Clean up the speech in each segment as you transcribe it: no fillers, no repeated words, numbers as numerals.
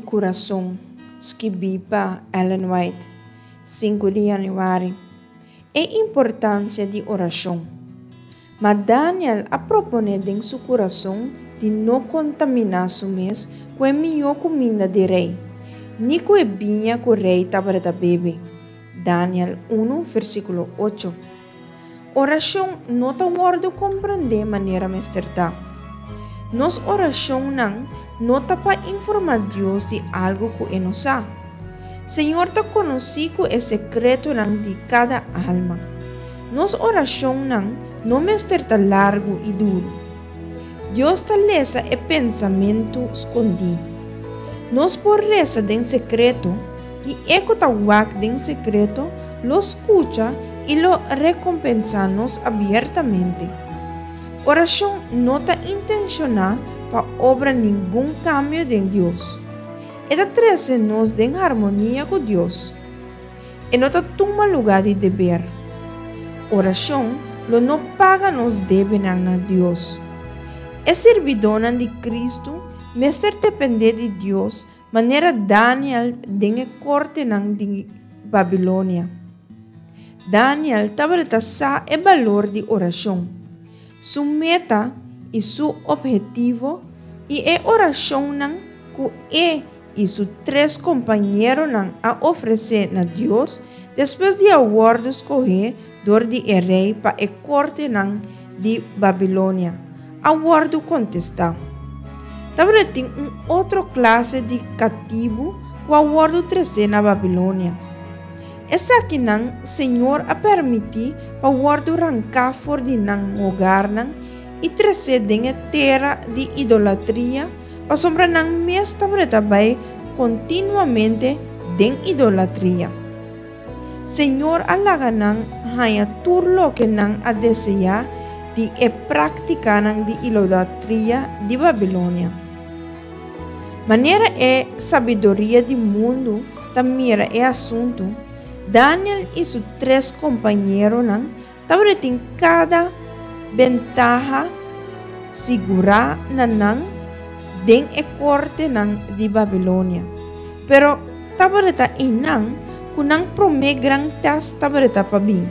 coração, escrita Ellen White, 5 de januário. A importância de oração. Mas Daniel a propõe em seu coração de não contaminar seu mês com a melhor comida de rei, nem com a vinha que o rei estava a beber. Daniel 1, versículo 8. Oração não está guardo compreender maneira mesterta. Nos oração não está para informar Deus de algo que ele não sabe. Senhor está conhecido o secreto de cada alma. Nos oração não mesterta largo e duro. Deus está lesa e pensamento escondido. Nos por reza em secreto e eco está guac em secreto, lo escucha e lo recompensa-nos abertamente. Oração não está intencionada para obrar nenhum cambio em Deus. Ela traz-nos em harmonia com Deus. E não está toma lugar de dever. Oração não paga nos deve a Deus. É servidona de Cristo, mestre depende de Deus, maneira Daniel den corte de Babilônia. Daniel estava sa e valor de oração. Sua meta e seu objetivo e a oração que e seus 3 companheiros a oferecer a Deus depois de aguardo escolher dor de rei para a corte de Babilônia. Aguardo contestar. Talvez tem outra classe de cativo o aguardo trazer na Babilônia. Essa aqui Senhor a permitir para o aguardo arrancar fora de hogar e trazer em terra de idolatria para sombra mês trabalhar continuamente em idolatria. Senhor alaga hanya turlo que a desejar de praticar de idolatria de Babilônia. Maneira é sabedoria do mundo também é assunto. Daniel e seus 3 companheiros têm cada ventaja segura den a corte de Babilônia. Pero tabareta inang kunang prome gran tas tabareta pabing.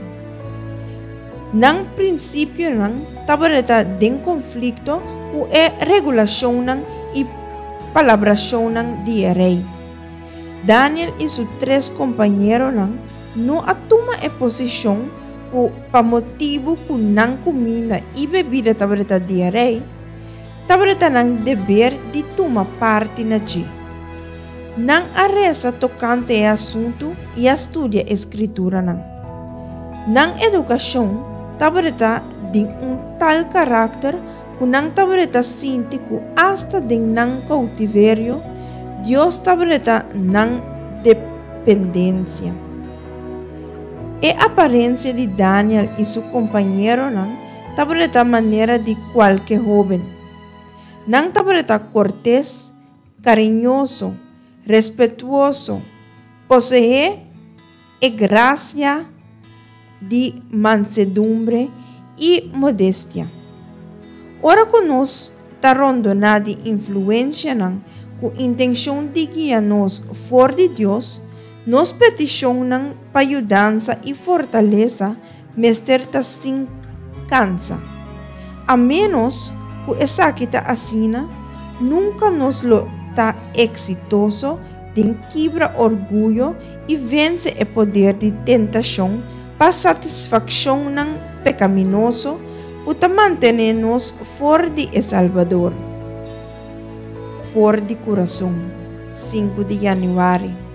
Nang prinsipyo tabareta den conflicto ku regulação e palabração de rei. Daniel e seus 3 companheiros não atuma a posição para motivo que não comida e bebida tabareta de rei. Tabareta dever de tomar parte na ti. Não arresa tocante a assunto e estudia a escritura Não educação tabareta de tal caráter que não tabareta sintico hasta de não cautiverio, Deus tabareta não dependência. A aparência de Daniel e seu companheiro tabareta maneira de qualquer jovem. Não tabareta cortés, carinhoso, respetuoso, possui a graça de mansedumbre e modéstia. Ora conosco está rondonada de influência com intenção de guiar-nos fora de Deus, nos peticionam para ajudança e fortaleza, mestre está sem cansa. A menos que essa que está assina, nunca nos lo está exitoso de quebra orgulho e vence o poder de tentação para satisfação pecaminoso para manter-nos fora de Salvador. Fora de coração, 5 de januário.